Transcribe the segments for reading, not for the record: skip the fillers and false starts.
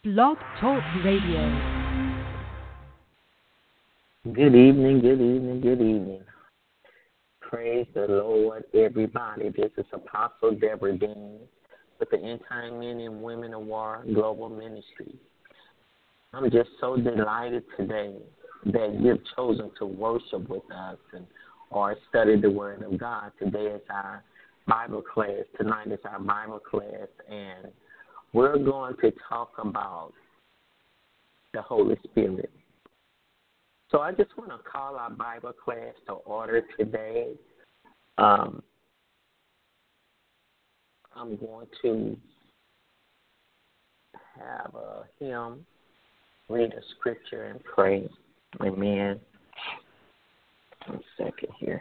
Blog Talk Radio. Good evening, good evening, good evening. Praise the Lord, everybody. This is Apostle Deborah Dean with the End Time Men and Women of War Global Ministry. I'm just so delighted today that you've chosen to worship with us or study the Word of God. Today is our Bible class. Tonight is our Bible class, and we're going to talk about the Holy Spirit. So I just want to call our Bible class to order today. I'm going to have a hymn, read a scripture, and pray. Amen. 1 second here.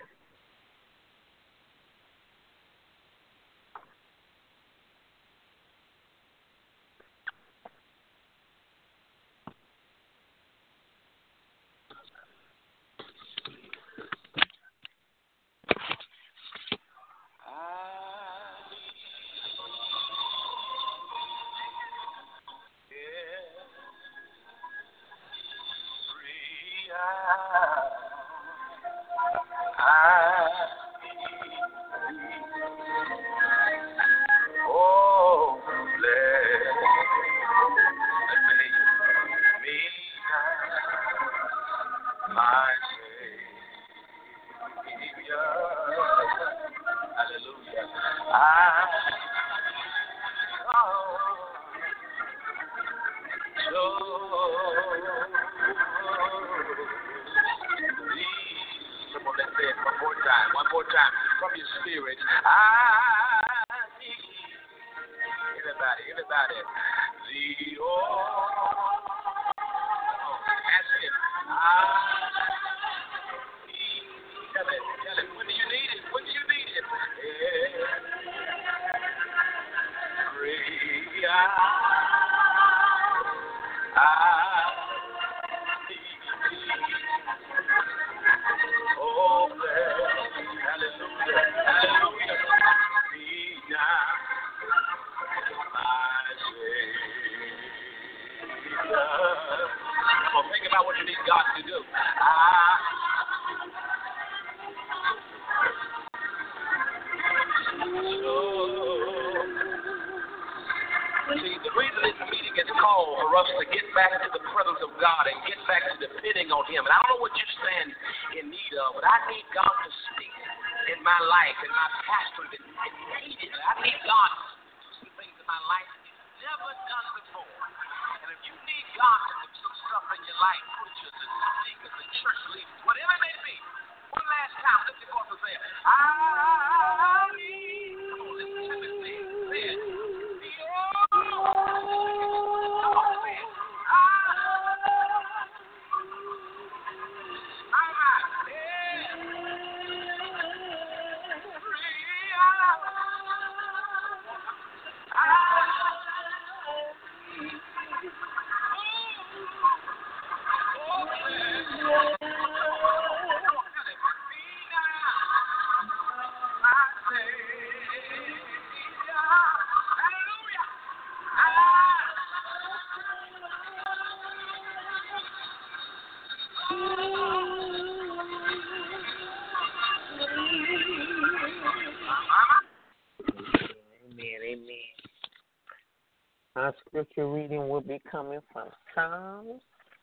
Our scripture reading will be coming from Psalms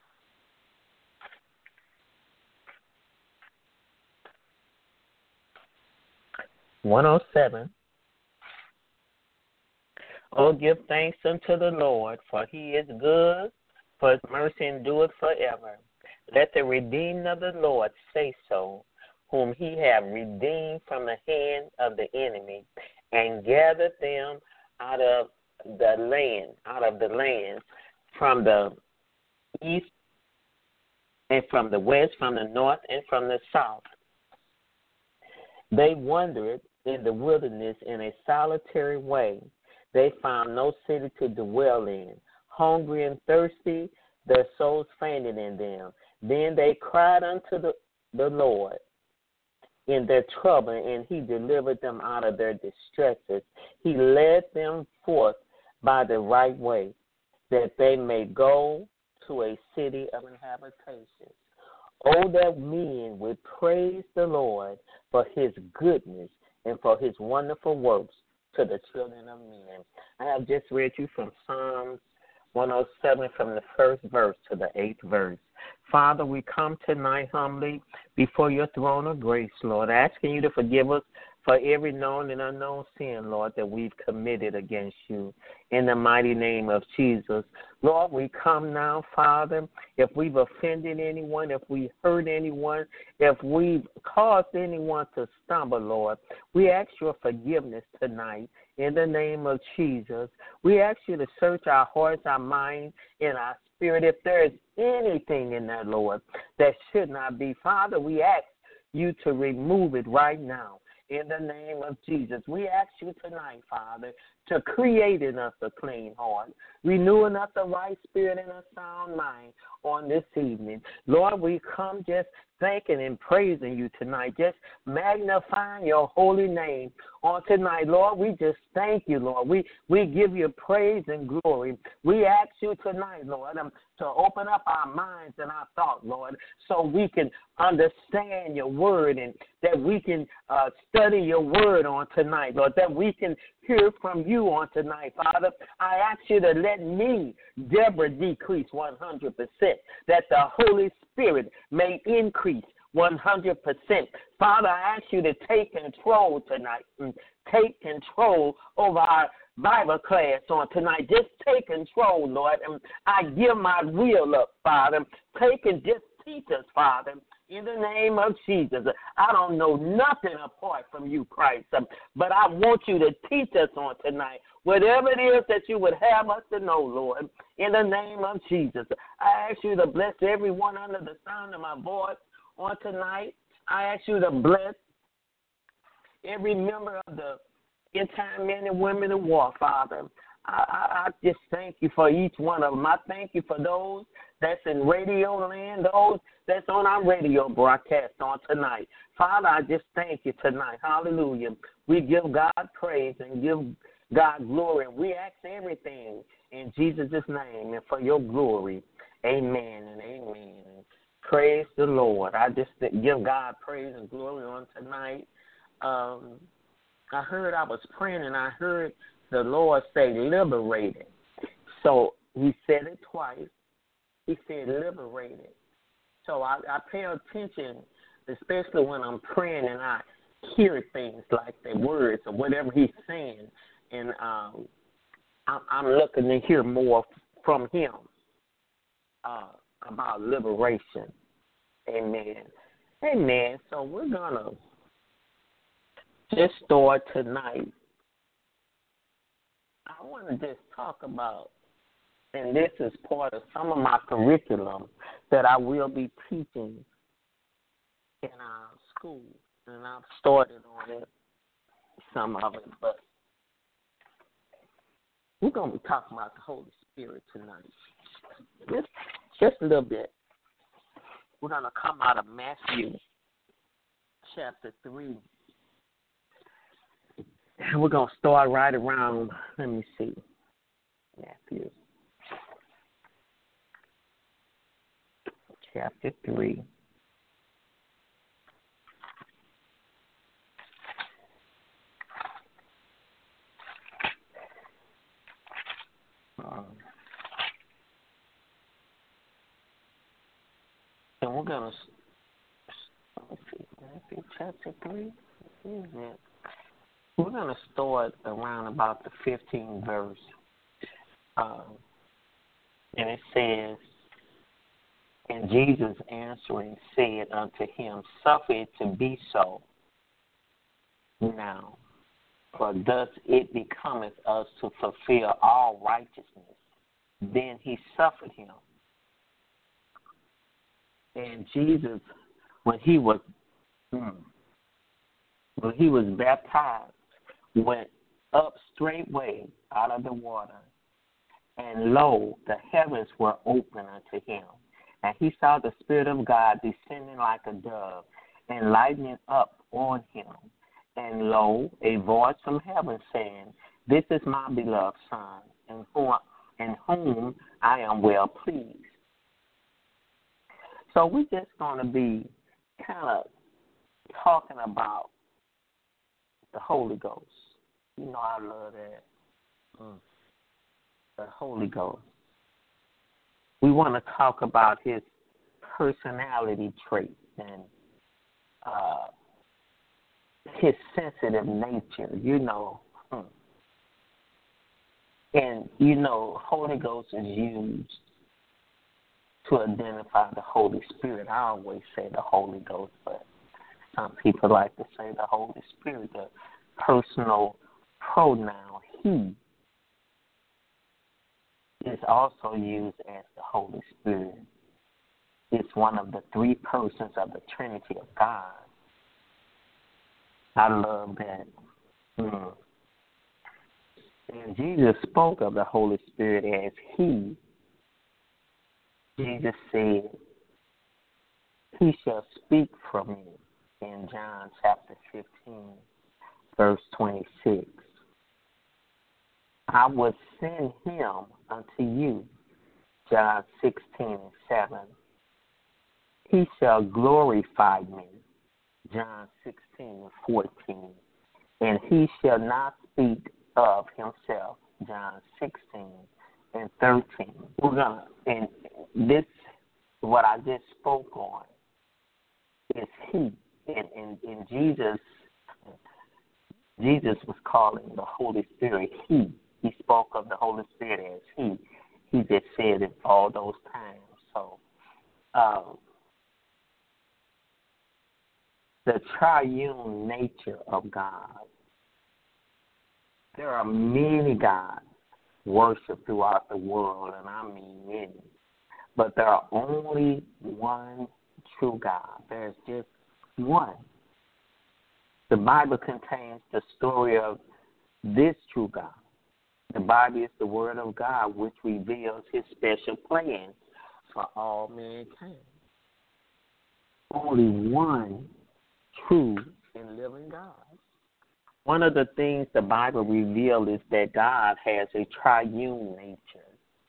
107. Oh, give thanks unto the Lord, for he is good, for his mercy endureth forever. Let the redeemed of the Lord say so, whom he hath redeemed from the hand of the enemy, and gathered them out of the land, from the east and from the west, from the north and from the south. They wandered in the wilderness in a solitary way. They found no city to dwell in. Hungry and thirsty, their souls fainted in them. Then they cried unto the Lord in their trouble, and he delivered them out of their distresses. He led them forth by the right way. that they may go to a city of inhabitation. Oh, that men would praise the Lord for his goodness and for his wonderful works to the children of men. I have just read you from Psalms 107 from the first verse to the 8th verse. Father, we come tonight humbly before your throne of grace, Lord, asking you to forgive us for every known and unknown sin, Lord, that we've committed against you. In the mighty name of Jesus. Lord, we come now, Father, if we've offended anyone, if we hurt anyone, if we've caused anyone to stumble, Lord, we ask your forgiveness tonight. In the name of Jesus, we ask you to search our hearts, our minds, and our spirit. If there is anything in that, Lord, that should not be, Father, we ask you to remove it right now. In the name of Jesus, we ask you tonight, Father, to create in us a clean heart, renewing us a right spirit and a sound mind on this evening. Lord, we come just thanking and praising you tonight, just magnifying your holy name on tonight. Lord, we just thank you, Lord. We give you praise and glory. We ask you tonight, Lord, to open up our minds and our thoughts, Lord, so we can understand your word and that we can study your word on tonight, Lord, that we can hear from you on tonight, Father. I ask you to let me, Deborah, decrease 100%, that the Holy Spirit may increase 100%. Father, I ask you to take control tonight. Take control over our Bible class on tonight. Just take control, Lord. I give my will up, Father. Take and just teach us, Father. In the name of Jesus. I don't know nothing apart from you, Christ, but I want you to teach us on tonight. Whatever it is that you would have us to know, Lord, in the name of Jesus. I ask you to bless everyone under the sound of my voice on tonight. I ask you to bless every member of the end-time men and women of war, Father. I just thank you for each one of them. I thank you for those that's in radio land, those that's on our radio broadcast on tonight. Father, I just thank you tonight. Hallelujah. We give God praise and give God glory. We ask everything in Jesus' name and for your glory. Amen and amen. Praise the Lord. I just give God praise and glory on tonight. I was praying and I heard the Lord say liberated. So he said it twice. He said liberated. So I pay attention, especially when I'm praying and I hear things like the words or whatever he's saying. And I'm looking to hear more from him about liberation. Amen. Amen. So we're going to just start tonight. I want to just talk about, and this is part of some of my curriculum that I will be teaching in our school, and I've started on it, some of it, but we're going to be talking about the Holy Spirit tonight. Just a little bit. We're going to come out of Matthew chapter 3. And we're going to start right around, let me see, Matthew chapter 3. And we're going to, let's see, Matthew chapter 3, we're going to start around about the 15th verse. And it says, and Jesus answering said unto him, suffer it to be so now, for thus it becometh us to fulfill all righteousness. Then he suffered him. And Jesus, when he was baptized, went up straightway out of the water, and lo, the heavens were open unto him. And he saw the Spirit of God descending like a dove, and lighting up on him. And lo, a voice from heaven saying, this is my beloved Son, in in whom I am well pleased. So we're just going to be kind of talking about the Holy Ghost. You know, I love that. The Holy Ghost. We want to talk about his personality traits and his sensitive nature, you know. And, you know, Holy Ghost is used to identify the Holy Spirit. I always say the Holy Ghost, but some people like to say the Holy Spirit, the personal pronoun he is also used as the Holy Spirit. It's one of the three persons of the Trinity of God. I love that. And Jesus spoke of the Holy Spirit as he. Jesus said, he shall speak from me in John chapter 15, verse 26. I will send him unto you, John 16:7. He shall glorify me, John 16:14. And he shall not speak of himself, John 16:13. And this, what I just spoke on, is he. And Jesus was calling the Holy Spirit he. He spoke of the Holy Spirit as he. He just said it all those times. So, the triune nature of God. There are many gods worshipped throughout the world, and I mean many. But there are only one true God. There's just one. The Bible contains the story of this true God. The Bible is the Word of God, which reveals his special plan for all mankind. Only one true and living God. One of the things the Bible reveals is that God has a triune nature.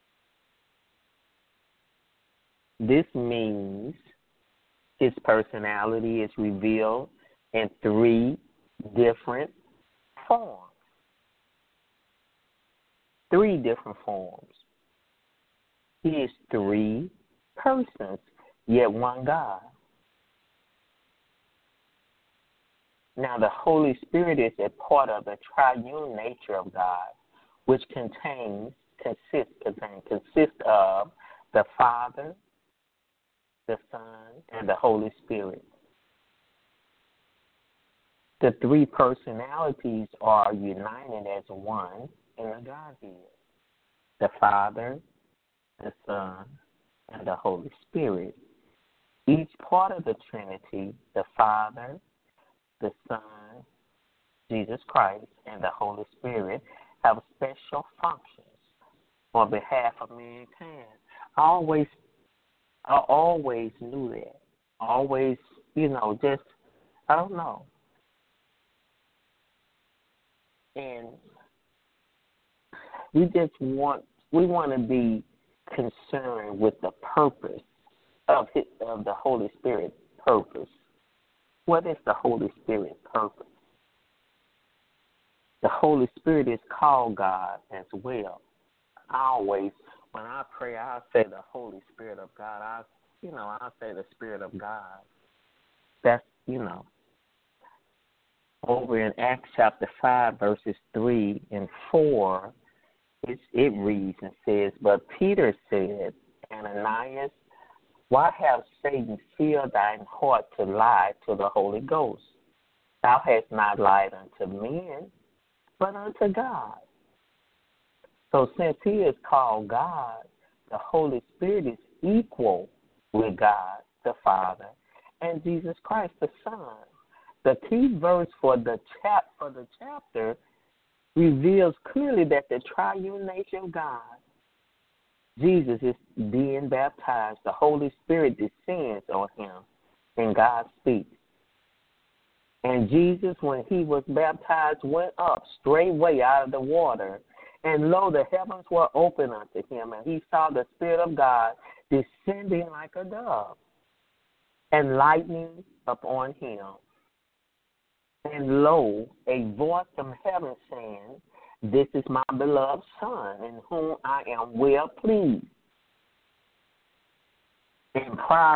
This means his personality is revealed in three different forms. Three different forms. He is three persons, yet one God. Now, the Holy Spirit is a part of the triune nature of God, which consists of the Father, the Son, and the Holy Spirit. The three personalities are united as one in the Godhead: the Father, the Son, and the Holy Spirit. Each part of the Trinity, the Father, the Son, Jesus Christ, and the Holy Spirit, have special functions on behalf of mankind. I always knew that. Always, just, I don't know. And we want to be concerned with the purpose of the Holy Spirit's purpose. What is the Holy Spirit's purpose? The Holy Spirit is called God as well. When I pray, I'll say the Holy Spirit of God. I'll say the Spirit of God. That's, over in Acts chapter 5, verses 3 and 4, it reads and says, But Peter said, Ananias, why have Satan filled thine heart to lie to the Holy Ghost? Thou hast not lied unto men, but unto God. So since he is called God, the Holy Spirit is equal with God, the Father, and Jesus Christ, the Son. The key verse for the chapter reveals clearly that the triune nature of God, Jesus is being baptized. The Holy Spirit descends on him, and God speaks. And Jesus, when he was baptized, went up straightway out of the water, And lo, the heavens were open unto him, and he saw the Spirit of God descending like a dove, and lightning upon him. And lo, a voice from heaven saying, This is my beloved Son, in whom I am well pleased. And prior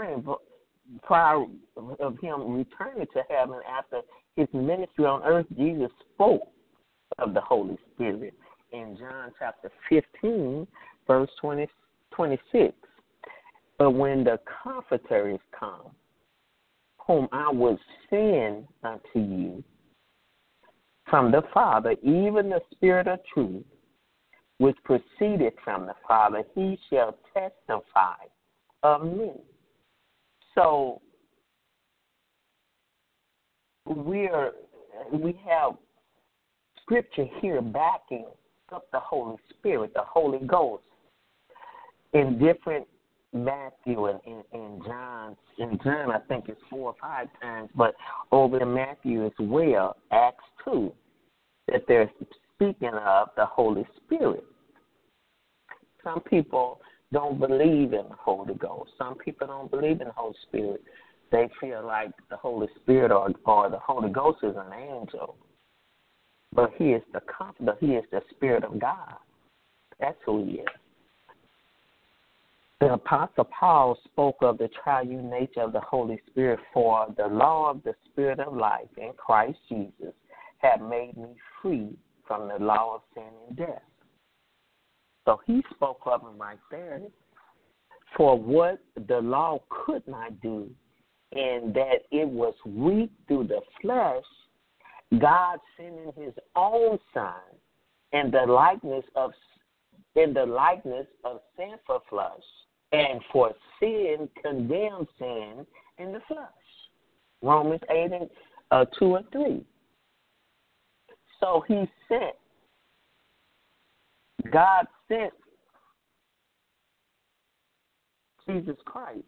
of him returning to heaven after his ministry on earth, Jesus spoke of the Holy Spirit in John chapter 15, verse 26. But when the Comforter is come, whom I will send unto you from the Father, even the Spirit of truth, which proceeded from the Father, he shall testify of me. So we have scripture here backing up the Holy Spirit, the Holy Ghost, in different Matthew and in John. In John, I think it's 4 or 5 times, but over in Matthew as well, Acts 2, that they're speaking of the Holy Spirit. Some people don't believe in the Holy Ghost. Some people don't believe in the Holy Spirit. They feel like the Holy Spirit or the Holy Ghost is an angel. But he is the Comforter. He is the Spirit of God. That's who he is. The Apostle Paul spoke of the triune nature of the Holy Spirit, for the law of the Spirit of life in Christ Jesus have made me free from the law of sin and death. So he spoke of him right there. For what the law could not do, in that it was weak through the flesh, God sending his own Son in the likeness of sinful flesh, and for sin condemned sin in the flesh. Romans 8 and 2 and 3. So God sent Jesus Christ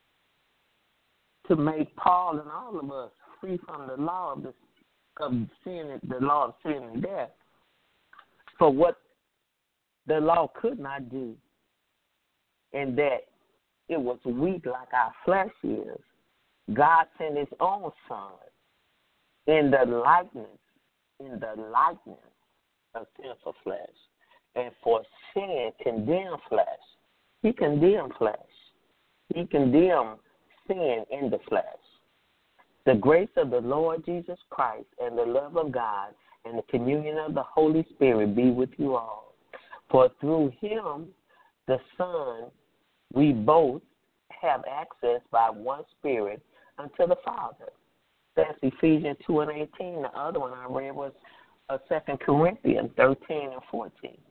to make Paul and all of us free from the law of sin, the law of sin and death. For what the law could not do, and that it was weak like our flesh is, God sent his own Son in the likeness of sinful flesh, and for sin condemned flesh. He condemned flesh. He condemned sin in the flesh. The grace of the Lord Jesus Christ and the love of God and the communion of the Holy Spirit be with you all. For through him, the Son, we both have access by one Spirit unto the Father. That's Ephesians 2 and 18. The other one I read was 2 Corinthians 13 and 14.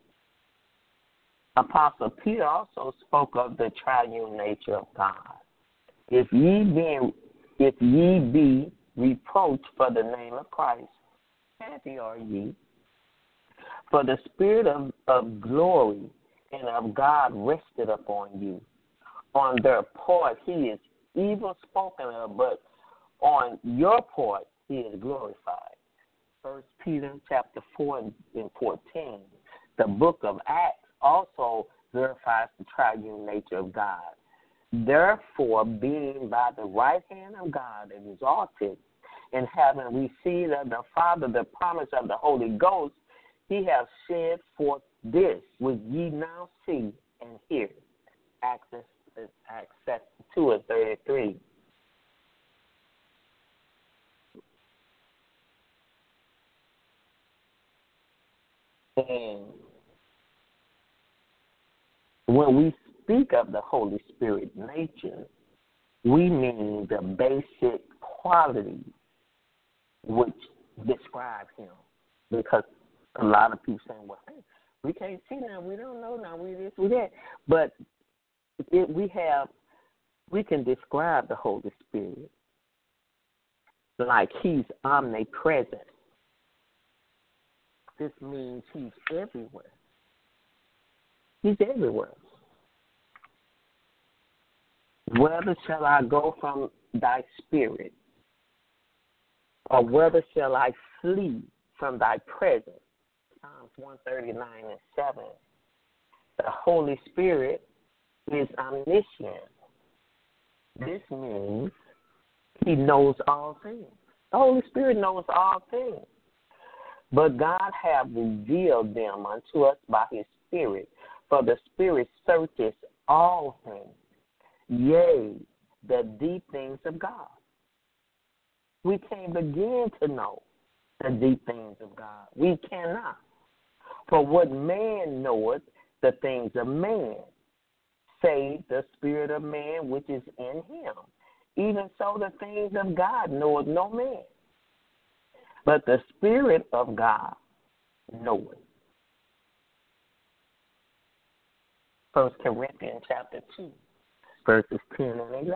Apostle Peter also spoke of the triune nature of God. If ye be reproached for the name of Christ, happy are ye. For the Spirit of glory and of God rested upon you. On their part he is evil spoken of, but on your part he is glorified. 1 Peter chapter 4 and 14. The book of Acts also verifies the triune nature of God. Therefore, being by the right hand of God exalted, and having received of the Father the promise of the Holy Ghost, he has shed forth this which ye now see and hear. Acts 2 and 33. And when we speak of the Holy Spirit nature, we mean the basic qualities which describe him. Because a lot of people saying, well, hey, we can't see now, we don't know now, we this, we that. But we can describe the Holy Spirit like he's omnipresent. This means he's everywhere. He's everywhere. Whither shall I go from thy spirit? Or whither shall I flee from thy presence? Psalms 139 and 7, the Holy Spirit is omniscient. This means he knows all things. The Holy Spirit knows all things. But God hath revealed them unto us by his Spirit. For the Spirit searches all things, yea, the deep things of God. We can't begin to know the deep things of God. We cannot. For what man knoweth the things of man, save the spirit of man which is in him. Even so the things of God knoweth no man. But the Spirit of God knoweth. 1 Corinthians chapter 2, verses 10 and 11.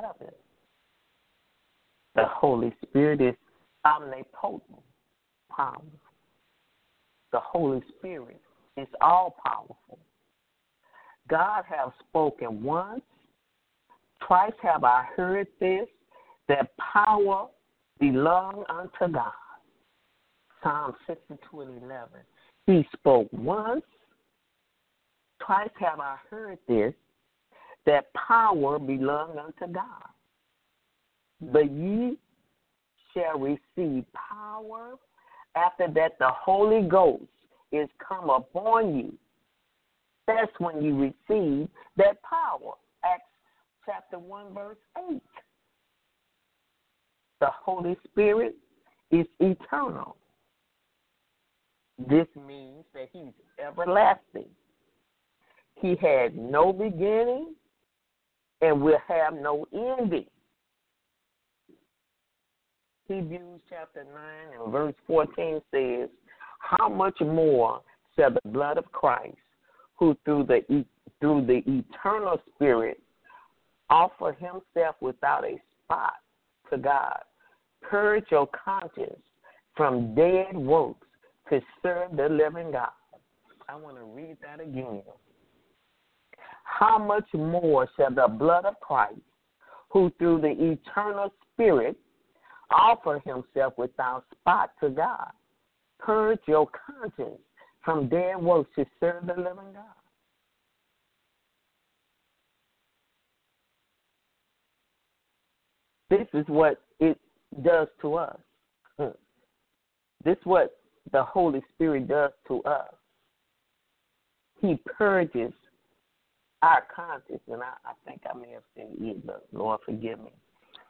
The Holy Spirit is omnipotent, powerful. The Holy Spirit is all-powerful. God hath spoken once, twice have I heard this, that power belong unto God. Psalm 62 and 11. He spoke once, twice have I heard this, that power belong unto God. But ye shall receive power after that the Holy Ghost is come upon you. That's when you receive that power. Acts chapter 1, verse 8. The Holy Spirit is eternal. This means that he's everlasting. He had no beginning and will have no ending. Hebrews chapter 9 and verse 14 says, how much more shall the blood of Christ, who through the eternal Spirit offer himself without a spot to God, purge your conscience from dead works to serve the living God. I want to read that again. How much more shall the blood of Christ, who through the eternal Spirit offer himself without spot to God, purge your conscience from dead works to serve the living God? This is what it does to us. This is what the Holy Spirit does to us. He purges our conscience, and I think I may have said it, but Lord forgive me.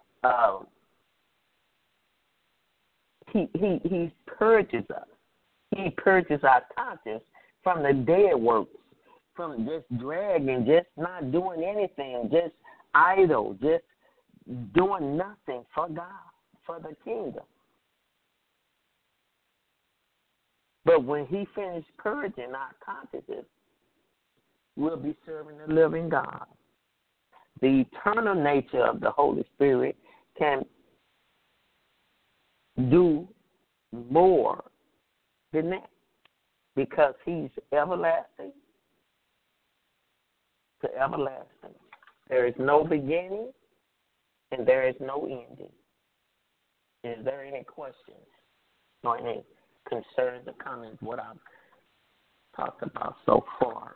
He purges us. He purges our conscience from the dead works, from just dragging, just not doing anything, just idle, just doing nothing for God, for the kingdom. But when he finished purging our consciences, we'll be serving the living God. The eternal nature of the Holy Spirit can do more than that because he's everlasting to everlasting. There is no beginning and there is no ending. Is there any questions or any concerns or comments what I've talked about so far?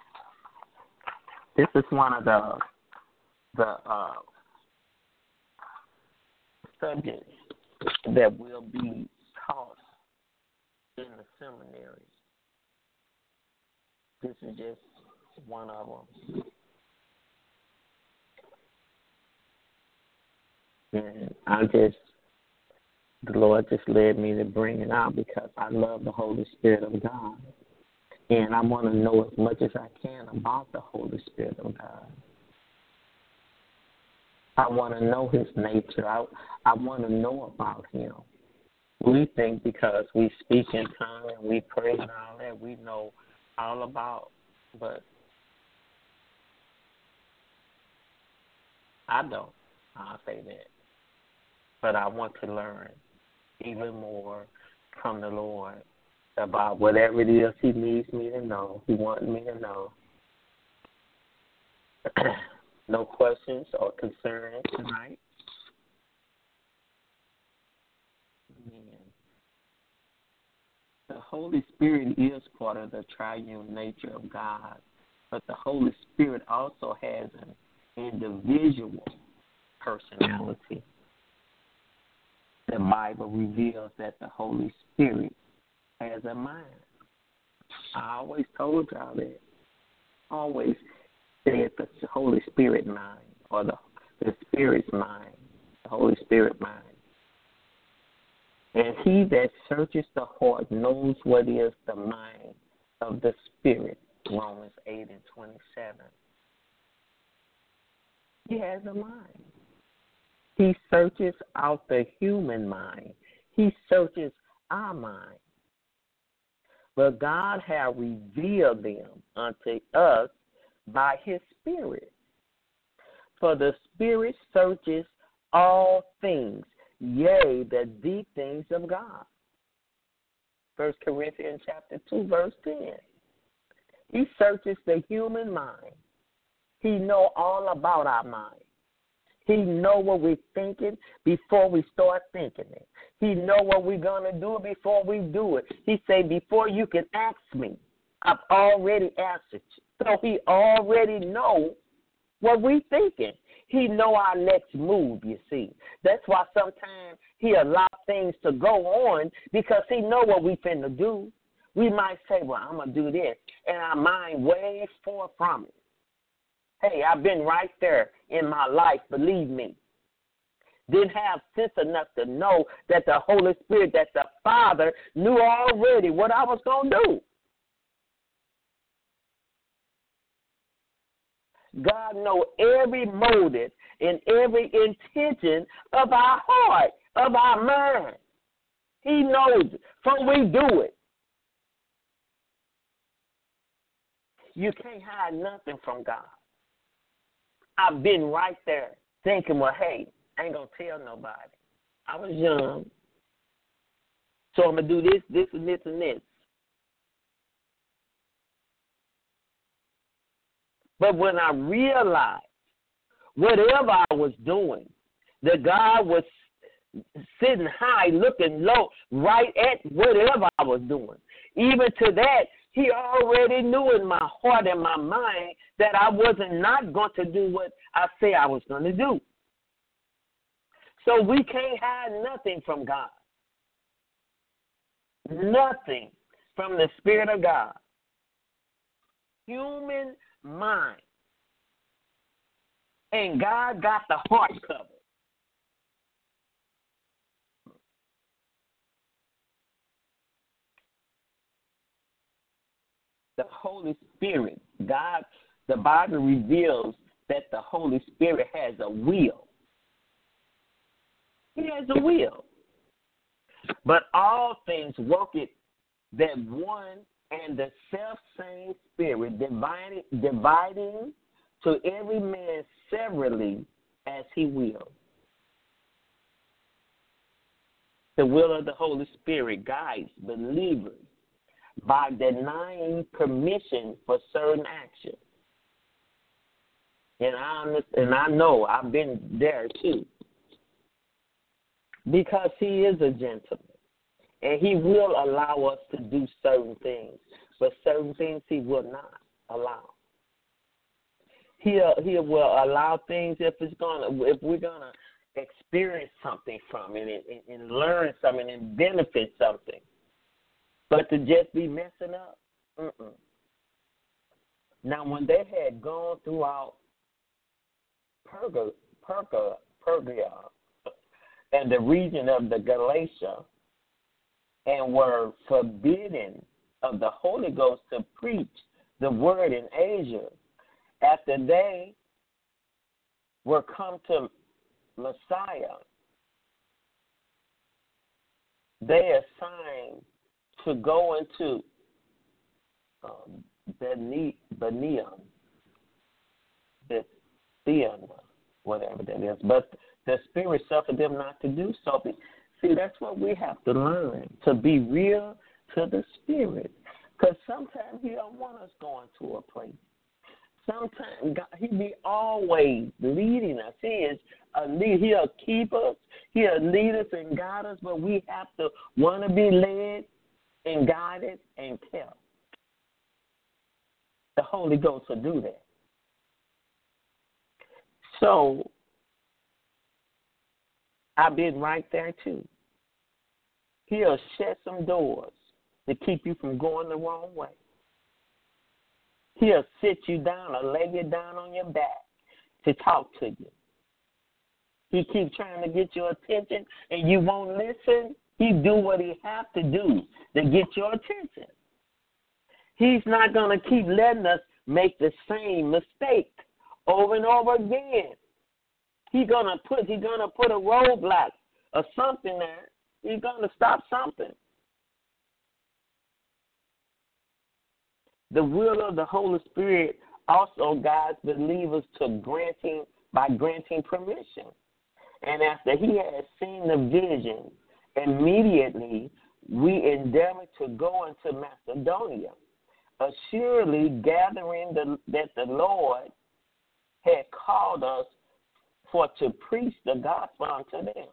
This is one of the subjects that will be taught in the seminary. This is just one of them. And the Lord just led me to bring it out because I love the Holy Spirit of God. And I want to know as much as I can about the Holy Spirit of God. I want to know his nature. I want to know about him. We think because we speak in tongues and we pray and all that, we know all about. But I don't. I'll say that. But I want to learn even more from the Lord about whatever it is he needs me to know. He wants me to know. No questions or concerns tonight? Amen. The Holy Spirit is part of the triune nature of God, but the Holy Spirit also has an individual personality. The Bible reveals that the Holy Spirit has a mind. I always told y'all that. Always said the Holy Spirit mind, or the Spirit's mind, the Holy Spirit mind. And he that searches the heart knows what is the mind of the Spirit, Romans 8:27. He has a mind. He searches out the human mind. He searches our mind. But God hath revealed them unto us by his Spirit. For the Spirit searches all things, yea, the deep things of God. 1 Corinthians chapter 2, verse 10. He searches the human mind. He knows all about our mind. He knows what we're thinking before we start thinking it. He knows what we're going to do before we do it. He say, before you can ask me, I've already answered you. So he already knows what we're thinking. He know our next move, you see. That's why sometimes he allows things to go on because he know what we finna do. We might say, well, I'm going to do this, and our mind way far from it. Hey, I've been right there in my life, believe me. Didn't have sense enough to know that the Holy Spirit, that the Father knew already what I was going to do. God knows every motive and every intention of our heart, of our mind. He knows it before we do it. You can't hide nothing from God. I've been right there thinking, well, hey, I ain't going to tell nobody. I was young, so I'm going to do this, this, and this, and this. But when I realized whatever I was doing, that God was sitting high, looking low, right at whatever I was doing. Even to that, he already knew in my heart and my mind that I wasn't not going to do what I say I was going to do. So we can't hide nothing from God. Nothing from the Spirit of God. Human mind. And God got the heart covered. The Holy Spirit, God, the Bible reveals that the Holy Spirit has a will. He has a will. But all things work it that one and the self-same Spirit, dividing to every man severally as he will. The will of the Holy Spirit guides believers by denying permission for certain actions. And I know I've been there too. Because he is a gentleman. And he will allow us to do certain things. But certain things he will not allow. He will allow things if we're gonna experience something from it and learn something and benefit something. But to just be messing up, Now, when they had gone throughout Perga and the region of the Galatia and were forbidden of the Holy Ghost to preach the word in Asia, after they were come to Messiah, they assigned to go into whatever that is. But the Spirit suffered them not to do so. See, that's what we have to learn, to be real to the Spirit. Because sometimes he don't want us going to a place. Sometimes God, he be always leading us. He is a lead. He'll keep us. He'll lead us and guide us, but we have to want to be led and guided and kept. The Holy Ghost will do that. So I've been right there too. He'll shut some doors to keep you from going the wrong way. He'll sit you down or lay you down on your back to talk to you. He keeps trying to get your attention and you won't listen. He do what he has to do to get your attention. He's not going to keep letting us make the same mistake over and over again. He's gonna put a roadblock or something there. He's gonna stop something. The will of the Holy Spirit also guides believers by granting permission. And after he had seen the vision, immediately we endeavored to go into Macedonia, assuredly gathering that the Lord had called us for to preach the gospel unto them.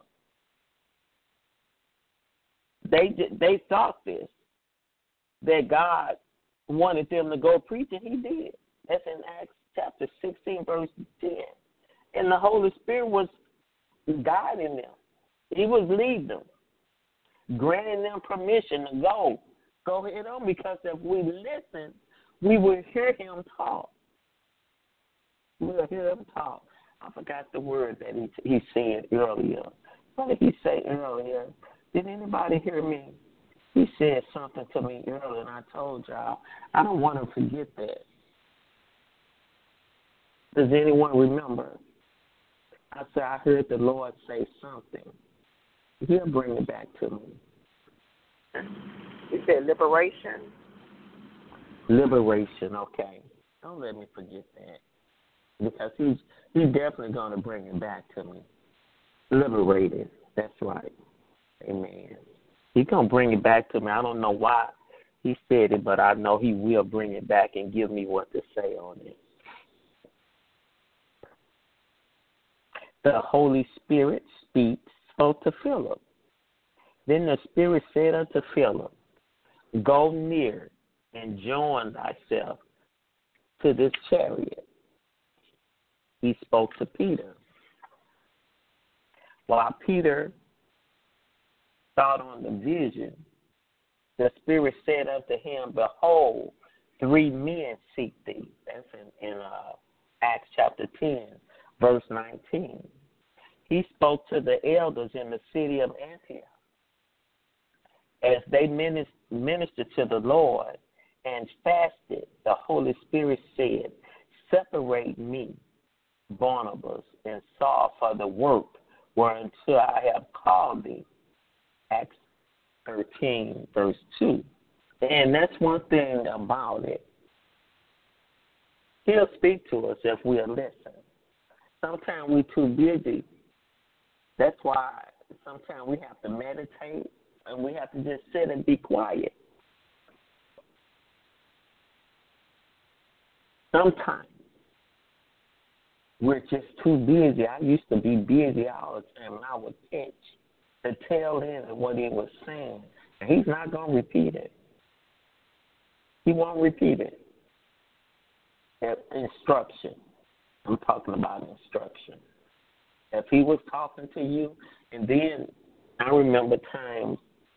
They thought this, that God wanted them to go preach, and he did. That's in Acts chapter 16, verse 10. And the Holy Spirit was guiding them. He was leading them, granting them permission to go ahead on, because if we listen, we will hear him talk. We'll hear him talk. I forgot the word that he said earlier. What did he say earlier? Did anybody hear me? He said something to me earlier, and I told y'all, I don't want to forget that. Does anyone remember? I said, I heard the Lord say something. He'll bring it back to me. He said liberation. Liberation, okay. Don't let me forget that. Because he's definitely going to bring it back to me. Liberated. That's right. Amen. He's going to bring it back to me. I don't know why he said it, but I know he will bring it back and give me what to say on it. The Holy Spirit spoke to Philip. Then the Spirit said unto Philip, go near and join thyself to this chariot. He spoke to Peter. While Peter thought on the vision, the Spirit said unto him, behold, 3 men seek thee. That's in Acts chapter 10, verse 19. He spoke to the elders in the city of Antioch. As they ministered to the Lord and fasted, the Holy Spirit said, separate me, Barnabas, and Saul for the work whereunto I have called thee. Acts 13, verse 2. And that's one thing about it. He'll speak to us if we'll listen. Sometimes we're too busy. That's why sometimes we have to meditate and we have to just sit and be quiet. Sometimes we're just too busy. I used to be busy all the time, and I would catch the tail end of what he was saying. And he's not going to repeat it. He won't repeat it. Instruction. I'm talking about instruction. If he was talking to you, and then I remember times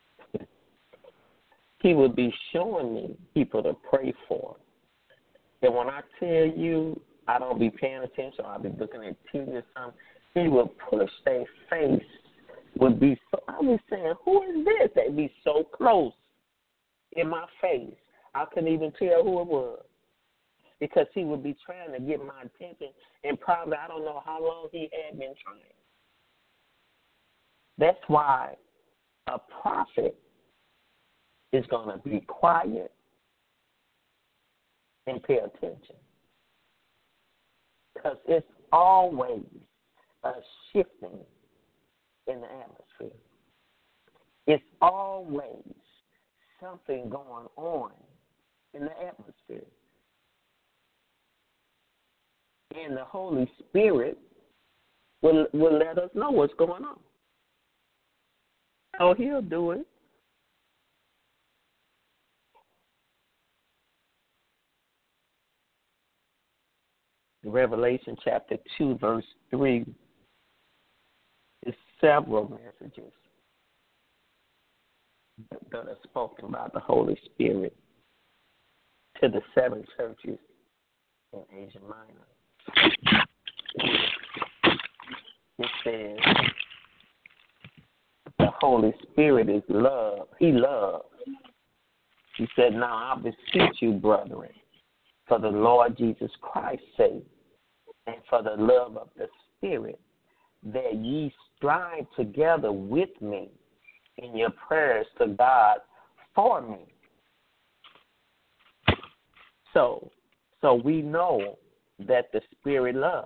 he would be showing me people to pray for. And when I tell you I don't be paying attention, I'll be looking at TV or something, he would push their face, would be so, I was saying, who is this? They'd be so close in my face. I couldn't even tell who it was. Because he would be trying to get my attention, and probably I don't know how long he had been trying. That's why a prophet is going to be quiet and pay attention. Because it's always a shifting in the atmosphere. It's always something going on in the atmosphere. And the Holy Spirit will let us know what's going on. Oh, he'll do it. Revelation chapter 2, verse 3, is several messages that are spoken by the Holy Spirit to the 7 churches in Asia Minor. It says, the Holy Spirit is love. He loves. He said, now I beseech you, brethren, for the Lord Jesus Christ's sake, and for the love of the Spirit, that ye strive together with me in your prayers to God for me. So we know that the Spirit loves.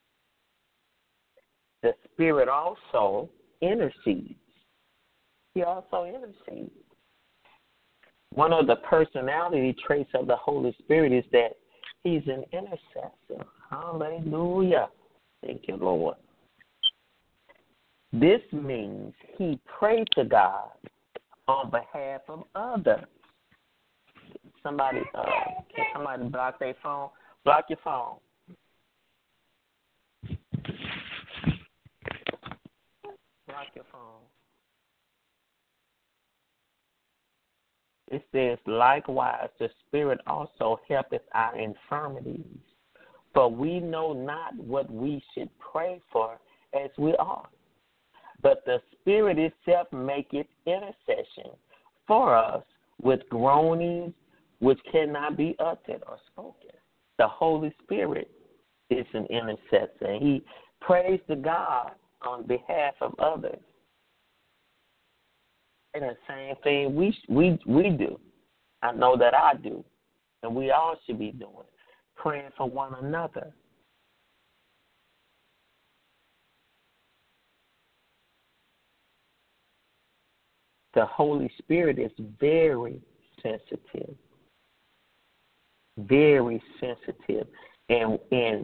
The Spirit also intercedes. He also intercedes. One of the personality traits of the Holy Spirit is that he's an intercessor. Hallelujah. Thank you, Lord. This means he prayed to God on behalf of others. Can somebody block their phone? Block your phone. Block your phone. It says, likewise, the Spirit also helpeth our infirmities, for we know not what we should pray for as we ought. But the Spirit itself maketh intercession for us with groanings which cannot be uttered or spoken. The Holy Spirit is an intercessor. He prays to God on behalf of others. And the same thing we do. I know that I do. And we all should be doing it, praying for one another. The Holy Spirit is very sensitive. Very sensitive. And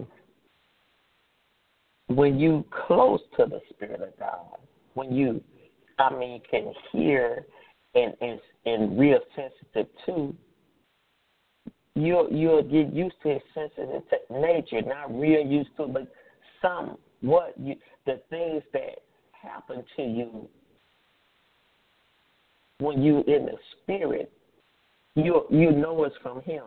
when you close to the Spirit of God, when you can hear and real sensitive too, you'll get used to his sensitive nature, not real used to, but the things that happen to you when you in the Spirit, you know it's from him.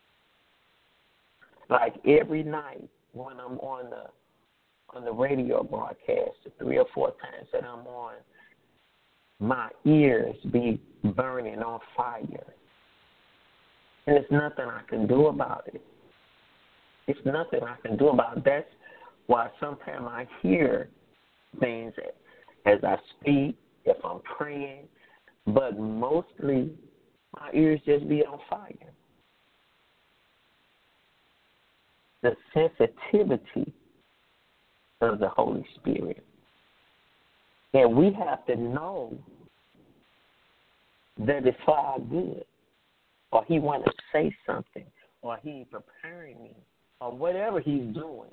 Like every night when I'm on the radio broadcast, 3 or 4 times that I'm on, my ears be burning on fire. And there's nothing I can do about it. It's nothing I can do about it. That's why sometimes I hear things as I speak, if I'm praying, but mostly my ears just be on fire. The sensitivity of the Holy Spirit. And we have to know that it's for our good, or he want to say something, or he's preparing me, or whatever he's doing.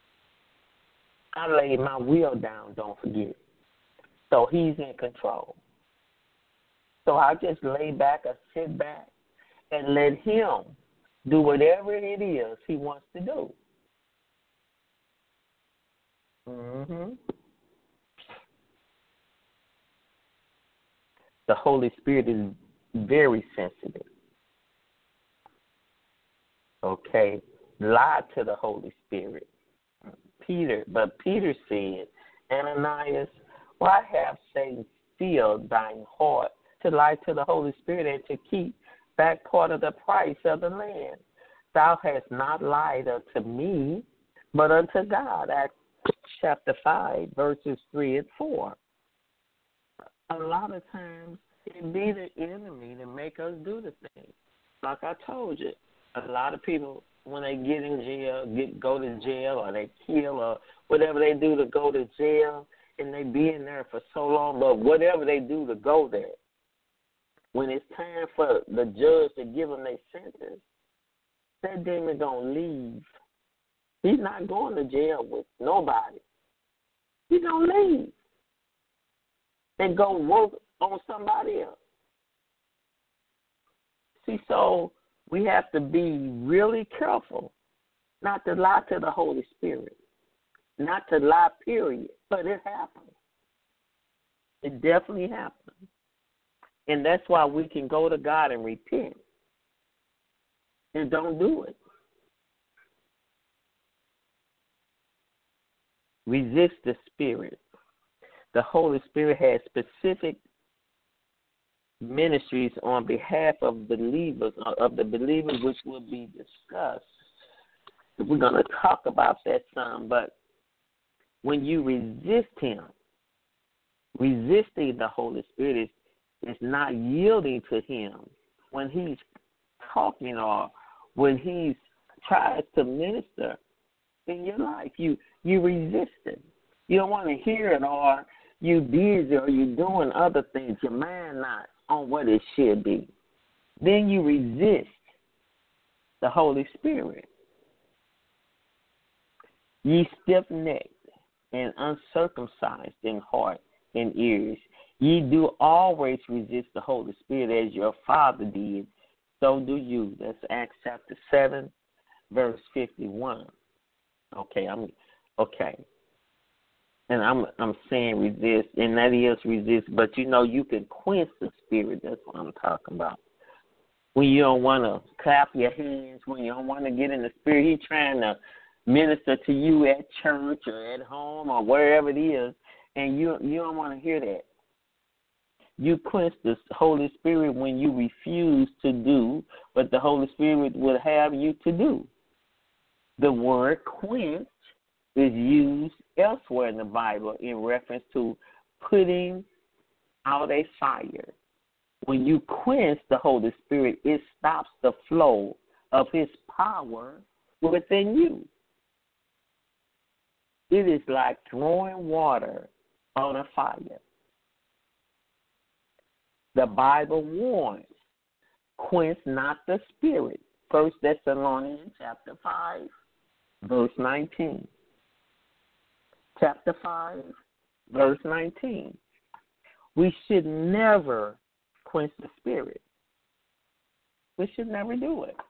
I laid my will down, don't forget. So he's in control. So I just lay back or sit back and let him do whatever it is he wants to do. The Holy Spirit is very sensitive. Okay, lied to the Holy Spirit. Peter said, Ananias, why have Satan filled thine heart to lie to the Holy Spirit and to keep back part of the price of the land? Thou hast not lied unto me, but unto God. Acts chapter 5, verses 3 and 4. A lot of times it be the enemy to make us do the thing. Like I told you, a lot of people, when they get in jail, go to jail, or they kill, or whatever they do to go to jail, and they be in there for so long, but whatever they do to go there, when it's time for the judge to give them their sentence, that demon going to leave. He's not going to jail with nobody. He's going to leave and go work on somebody else. See, so we have to be really careful not to lie to the Holy Spirit, not to lie, period. But it happens. It definitely happens. And that's why we can go to God and repent. And don't do it. Resist the Spirit. The Holy Spirit has specific ministries on behalf of believers, of the believers, which will be discussed. We're going to talk about that some, but when you resist him, resisting the Holy Spirit is not yielding to him when he's talking or when he tries to minister in your life. You resist it. You don't want to hear it, or you busy, or you doing other things. Your mind not on what it should be. Then you resist the Holy Spirit. Ye stiff-necked and uncircumcised in heart and ears, ye do always resist the Holy Spirit as your father did, so do you. That's Acts chapter 7, verse 51. Okay. And I'm saying resist, and that is resist, but you can quench the Spirit. That's what I'm talking about. When you don't want to clap your hands, when you don't want to get in the Spirit, he's trying to minister to you at church or at home or wherever it is, and you don't want to hear that. You quench the Holy Spirit when you refuse to do what the Holy Spirit would have you to do. The word quench is used elsewhere in the Bible in reference to putting out a fire. When you quench the Holy Spirit, it stops the flow of his power within you. It is like throwing water on a fire. The Bible warns, quench not the Spirit. 1 Thessalonians chapter 5, verse 19. Chapter 5, verse 19. We should never quench the Spirit. We should never do it.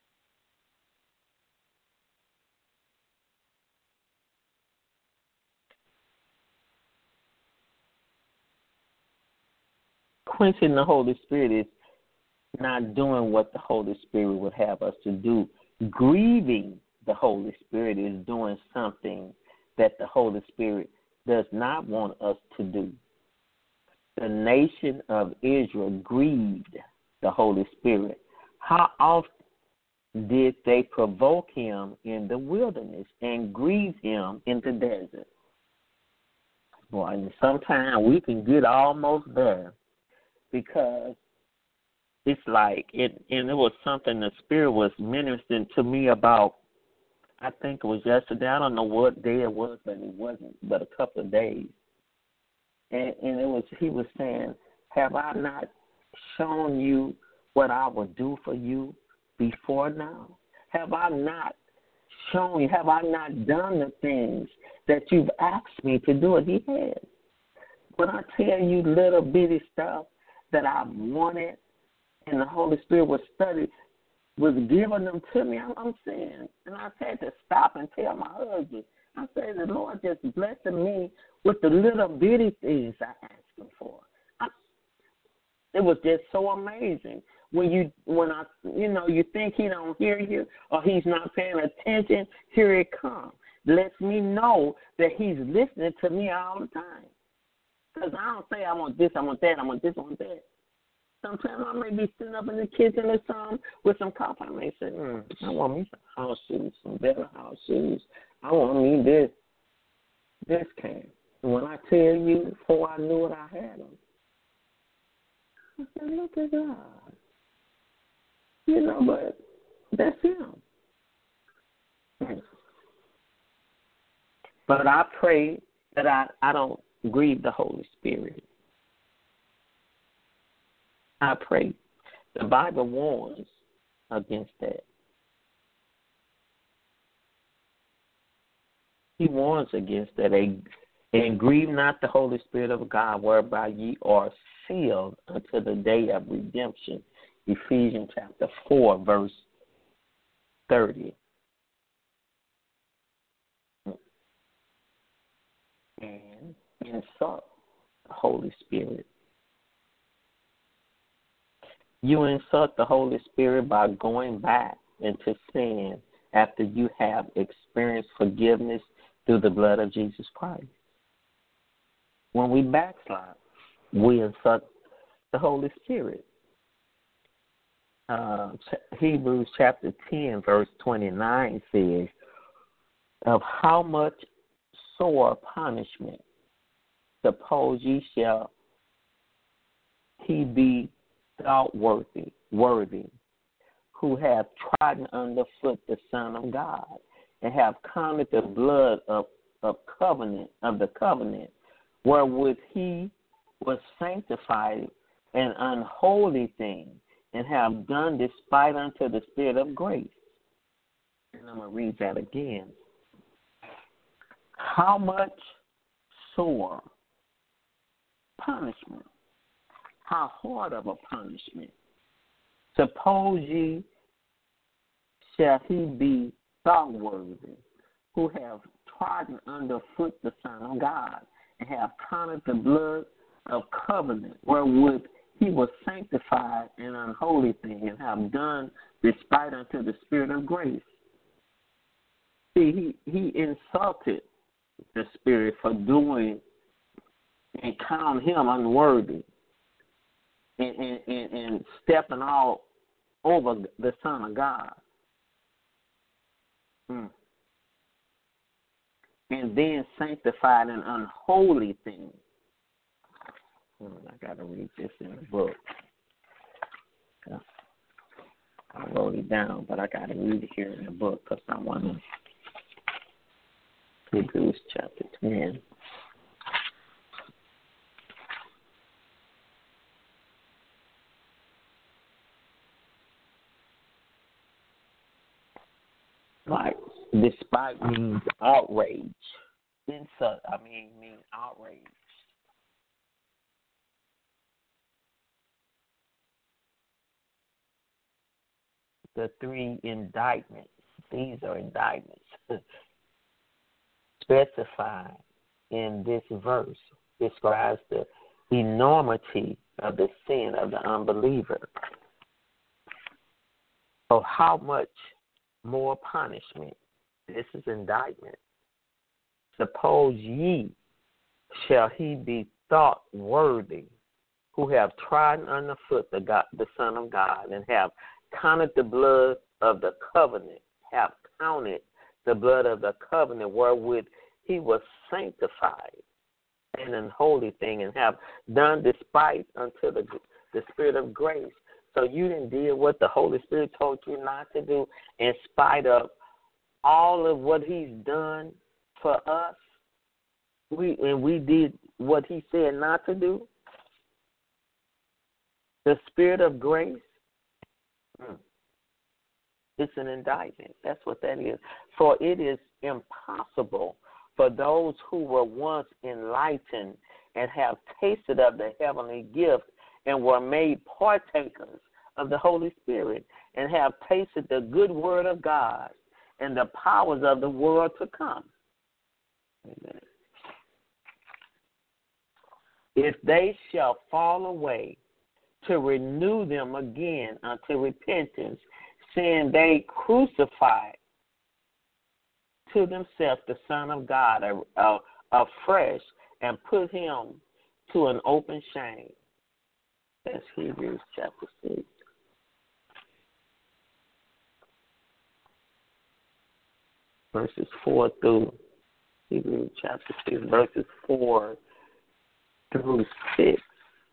Quenching the Holy Spirit is not doing what the Holy Spirit would have us to do. Grieving the Holy Spirit is doing something that the Holy Spirit does not want us to do. The nation of Israel grieved the Holy Spirit. How often did they provoke him in the wilderness and grieve him in the desert? Boy, and sometimes we can get almost there because it's like, and it was something the Spirit was ministering to me about. I think it was yesterday. I don't know what day it was, but it wasn't but a couple of days. And he was saying, have I not shown you what I will do for you before now? Have I not shown you, have I not done the things that you've asked me to do? And he has. When I tell you little bitty stuff that I wanted and the Holy Spirit was giving them to me, I'm saying, and I had to stop and tell my husband, I said, the Lord just blessing me with the little bitty things I asked him for. It was just so amazing. When you think he don't hear you or he's not paying attention, here it comes. Lets me know that he's listening to me all the time. Because I don't say I want this, I want that, I want this, I want that. Sometimes I may be sitting up in the kitchen or something with some coffee. I may say, I want me some house shoes, some better house shoes. I want me this can. And when I tell you, before I knew it, I had them. I said, look at God. But that's him. But I pray that I don't grieve the Holy Spirit. I pray. The Bible warns against that. He warns against that. And grieve not the Holy Spirit of God, whereby ye are sealed until the day of redemption. Ephesians chapter 4, verse 30. insult the Holy Spirit. You insult the Holy Spirit by going back into sin after you have experienced forgiveness through the blood of Jesus Christ. When we backslide, we insult the Holy Spirit. Hebrews chapter 10, verse 29 says, of how much sore punishment suppose ye shall he be thought worthy, who have trodden underfoot the Son of God, and have counted the blood of the covenant, wherewith he was sanctified an unholy thing, and have done despite unto the Spirit of grace. And I'm going to read that again. How much sore punishment? How hard of a punishment? Suppose ye shall he be thought worthy, who have trodden underfoot the Son of God, and have counted the blood of covenant, wherewith he was sanctified an unholy thing, and have done despite unto the Spirit of grace. See, he insulted the Spirit for doing and count him unworthy and stepping all over the Son of God. And then sanctified an unholy thing. I got to read this in the book. I wrote it down, but I got to read it here in the book because I want to. Hebrews chapter 10. Like, despite means outrage. Insult, means outrage. The three indictments, these are indictments, specified in this verse, describes the enormity of the sin of the unbeliever. So how much more punishment? This is indictment. Suppose ye shall he be thought worthy, who have trodden underfoot the Son of God, and have counted the blood of the covenant, wherewith he was sanctified, an unholy thing, and have done despite unto the Spirit of grace. So you didn't do what the Holy Spirit told you not to do, in spite of all of what he's done for us. We did what he said not to do. The Spirit of grace. It's an indictment. That's what that is. For it is impossible for those who were once enlightened and have tasted of the heavenly gift and were made partakers of the Holy Spirit and have tasted the good word of God and the powers of the world to come. Amen. If they shall fall away, to renew them again unto repentance, seeing they crucified to themselves the Son of God afresh, and put him to an open shame. That's Hebrews chapter 6. Verses 4 through Hebrews chapter 6, verses 4 through 6.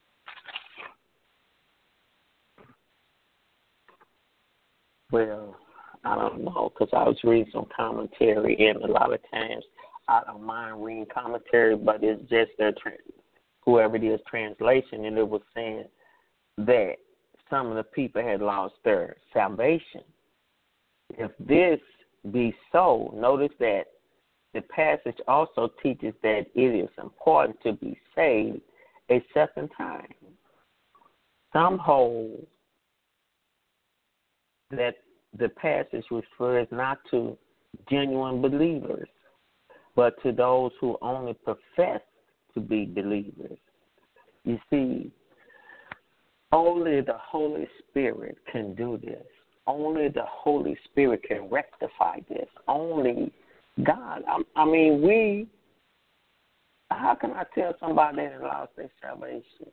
Well, I don't know, because I was reading some commentary, and a lot of times I don't mind reading commentary, but it's just their whoever it is translation, and it was saying that some of the people had lost their salvation. If this be so, notice that the passage also teaches that it is important to be saved a second time. Some hold that the passage refers not to genuine believers, but to those who only profess to be believers. You see, only the Holy Spirit can do this. Only the Holy Spirit can rectify this. Only God. I mean, how can I tell somebody that lost their salvation?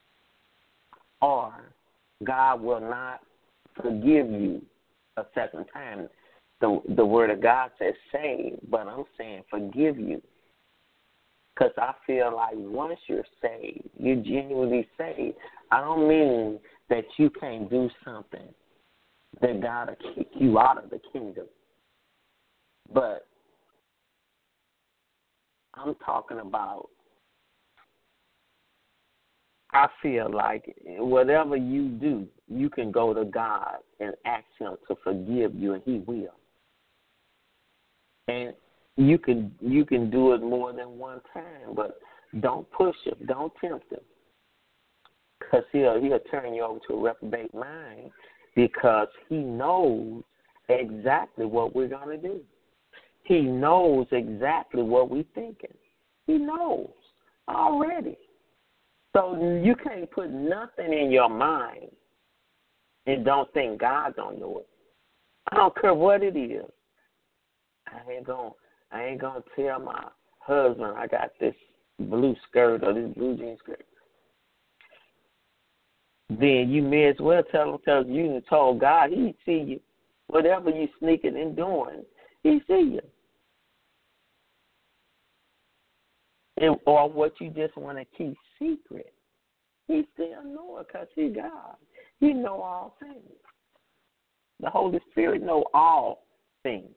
Or God will not forgive you a second time. The Word of God says save, but I'm saying forgive you. Because I feel like once you're saved, you're genuinely saved. I don't mean that you can't do something that God will kick you out of the kingdom. But I'm talking about, I feel like whatever you do, you can go to God and ask Him to forgive you, and He will. And you can do it more than one time, but don't push Him, don't tempt Him, because He'll turn you over to a reprobate mind, because He knows exactly what we're going to do. He knows exactly what we're thinking. He knows already. So you can't put nothing in your mind and don't think God don't know it. I don't care what it is. I ain't gonna tell my husband I got this blue skirt or this blue jean skirt. Then you may as well tell him, because you told God He see you. Whatever you sneaking and doing, He see you. Or what you just want to keep secret. He still know it, because He God. He know all things. The Holy Spirit know all things.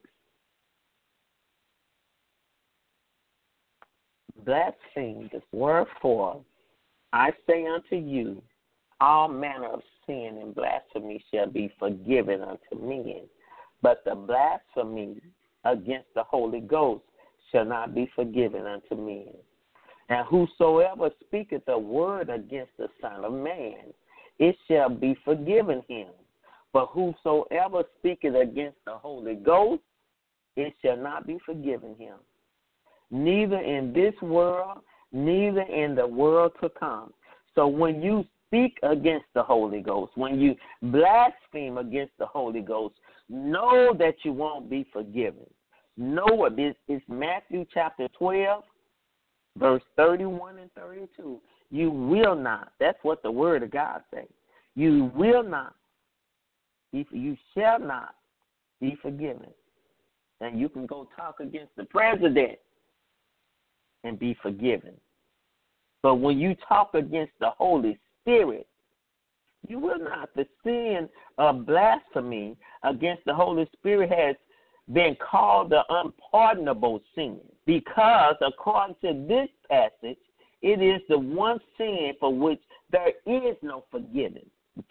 Blaspheme, wherefore I say unto you, all manner of sin and blasphemy shall be forgiven unto men, but the blasphemy against the Holy Ghost shall not be forgiven unto men. And whosoever speaketh a word against the Son of Man, it shall be forgiven him. But whosoever speaketh against the Holy Ghost, it shall not be forgiven him. Neither in this world, neither in the world to come. So when you speak against the Holy Ghost, when you blaspheme against the Holy Ghost, know that you won't be forgiven. Know it. This is Matthew chapter 12, verse 31 and 32. You will not. That's what the Word of God says. You will not. You shall not be forgiven. And you can go talk against the president and be forgiven. But when you talk against the Holy Spirit, you will not. The sin of blasphemy against the Holy Spirit has been called the unpardonable sin, because according to this passage, it is the one sin for which there is no forgiveness.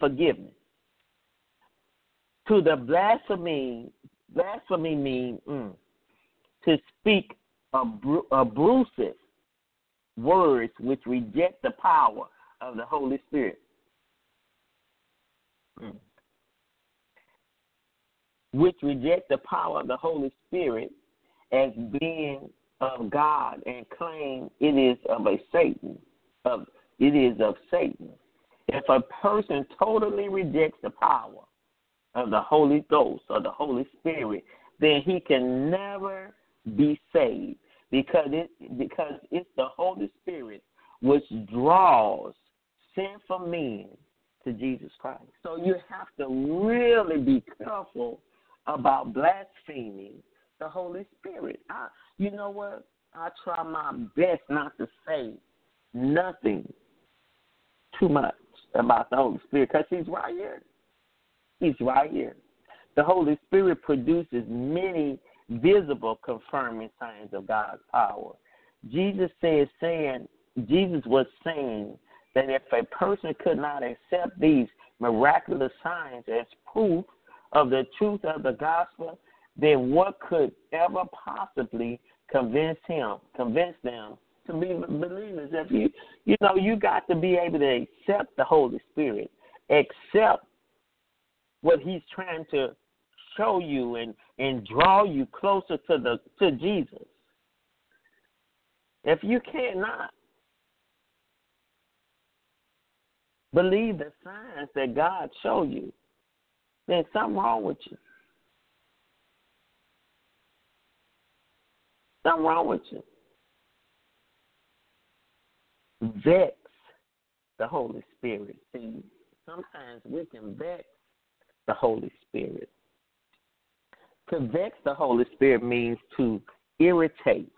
To the blasphemy means to speak abusive words which reject the power of the Holy Spirit. Which reject the power of the Holy Spirit as being of God and claim it is of Satan. It is of Satan. If a person totally rejects the power of the Holy Ghost or the Holy Spirit, then he can never be saved, because it's the Holy Spirit which draws sinful men to Jesus Christ. So you have to really be careful about blaspheming the Holy Spirit. You know what? I try my best not to say nothing too much about the Holy Spirit, because He's right here. He's right here. The Holy Spirit produces many visible confirming signs of God's power. Jesus was saying that if a person could not accept these miraculous signs as proof of the truth of the gospel, then what could ever possibly convince them to be believers? If you got to be able to accept the Holy Spirit, accept what He's trying to show you and draw you closer to Jesus. If you cannot, believe the signs that God show you, then something wrong with you. Something wrong with you. Vex the Holy Spirit. See, sometimes we can vex the Holy Spirit. To vex the Holy Spirit means to irritate,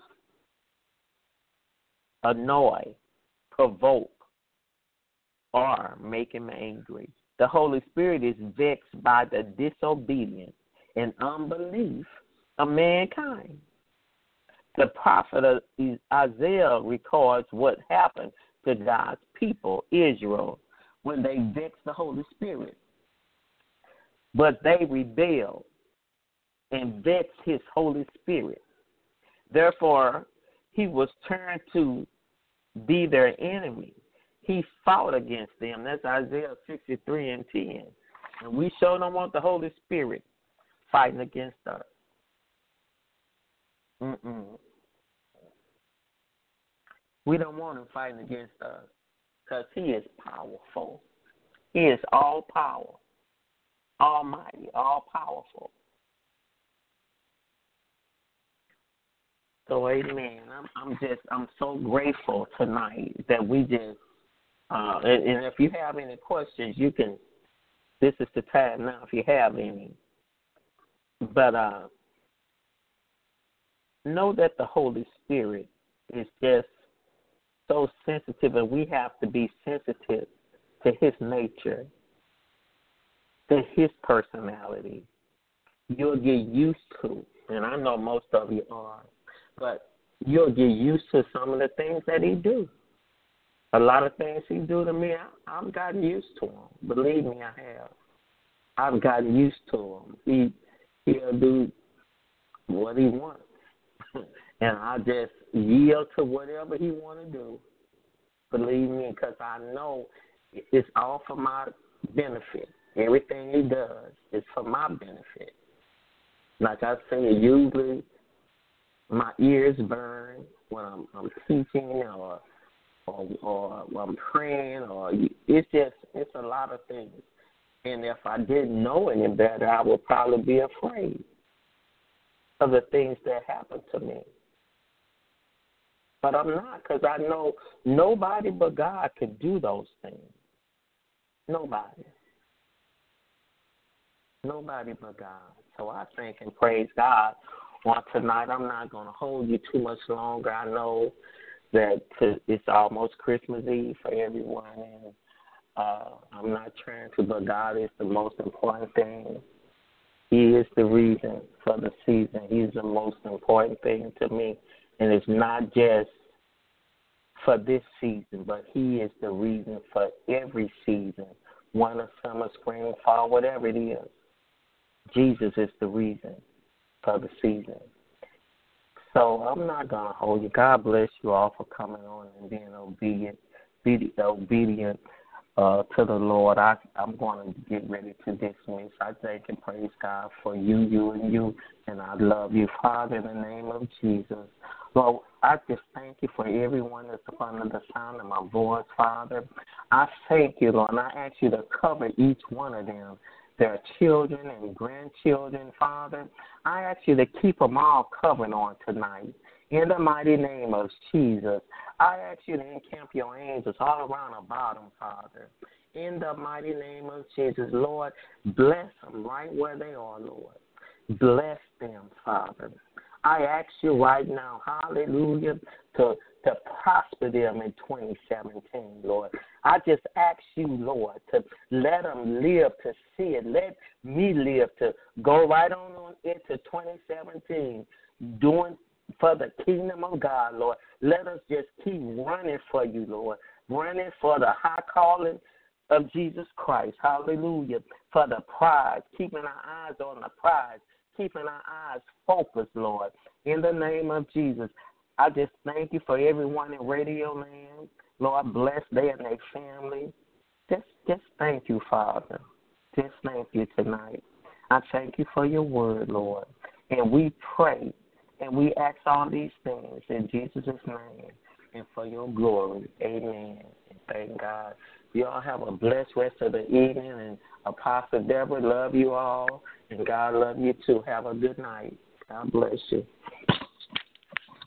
annoy, provoke, or make him angry. The Holy Spirit is vexed by the disobedience and unbelief of mankind. The prophet Isaiah records what happened to God's people, Israel, when they vexed the Holy Spirit. But they rebelled and vexed his Holy Spirit. Therefore, he was turned to be their enemy. He fought against them. That's Isaiah 63:10. And we sure don't want the Holy Spirit fighting against us. We don't want him fighting against us because he is powerful. He is all power, almighty, all powerful. So, amen. I'm so grateful tonight that we just, and if you have any questions, you can, this is the time now if you have any. But know that the Holy Spirit is just so sensitive, and we have to be sensitive to his nature, to his personality. You'll get used to, and I know most of you are, but you'll get used to some of the things that he do. A lot of things he do to me, I've gotten used to him. Believe me, I have. I've gotten used to him. He'll do what he wants. And I just yield to whatever he want to do. Believe me, because I know it's all for my benefit. Everything he does is for my benefit. Like I say, usually my ears burn when I'm teaching or I'm praying, or it's a lot of things. And if I didn't know any better, I would probably be afraid of the things that happen to me. But I'm not, because I know nobody but God could do those things. Nobody. Nobody but God. So I thank and praise God on tonight. I'm not going to hold you too much longer. I know that it's almost Christmas Eve for everyone, and I'm not trying to, but God is the most important thing. He is the reason for the season. He's the most important thing to me. And it's not just for this season, but he is the reason for every season, winter, summer, spring, fall, whatever it is. Jesus is the reason for the season. So I'm not going to hold you. God bless you all for coming on and being obedient to the Lord. I'm going to get ready to dismiss. I thank and praise God for you, and I love you, Father, in the name of Jesus. Lord, I just thank you for everyone that's under the sound of my voice, Father. I thank you, Lord, and I ask you to cover each one of them, their children and grandchildren, Father. I ask you to keep them all covered on tonight. In the mighty name of Jesus, I ask you to encamp your angels all around about them, Father. In the mighty name of Jesus, Lord, bless them right where they are, Lord. Bless them, Father. I ask you right now, hallelujah, to prosper them in 2017, Lord. I just ask you, Lord, to let them live to see it. Let me live to go right on into 2017, doing for the kingdom of God, Lord. Let us just keep running for you, Lord, running for the high calling of Jesus Christ, hallelujah, for the prize, keeping our eyes on the prize, keeping our eyes focused, Lord. In the name of Jesus, I just thank you for everyone in Radio Land. Lord, bless them and their family. Just thank you, Father. Just thank you tonight. I thank you for your word, Lord. And we pray and we ask all these things in Jesus' name and for your glory. Amen. And thank God. You all have a blessed rest of the evening. And Apostle Deborah, love you all. And God love you too. Have a good night. God bless you.